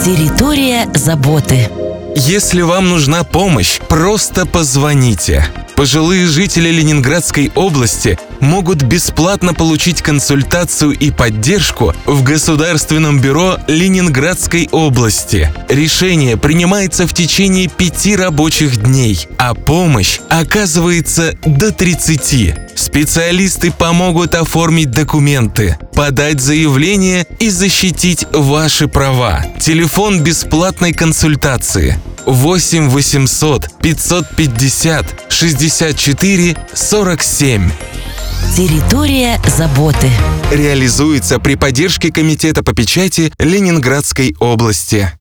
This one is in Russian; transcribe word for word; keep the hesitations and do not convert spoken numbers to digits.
Территория заботы. Если вам нужна помощь, просто позвоните. Пожилые жители Ленинградской области могут бесплатно получить консультацию и поддержку в Государственном бюро Ленинградской области. Решение принимается в течение пяти рабочих дней, а помощь оказывается до тридцати. Специалисты помогут оформить документы, подать заявление и защитить ваши права. Телефон бесплатной консультации восемь восемьсот пятьсот пятьдесят шестьдесят четыре сорок семь. Территория заботы. Реализуется при поддержке Комитета по печати Ленинградской области.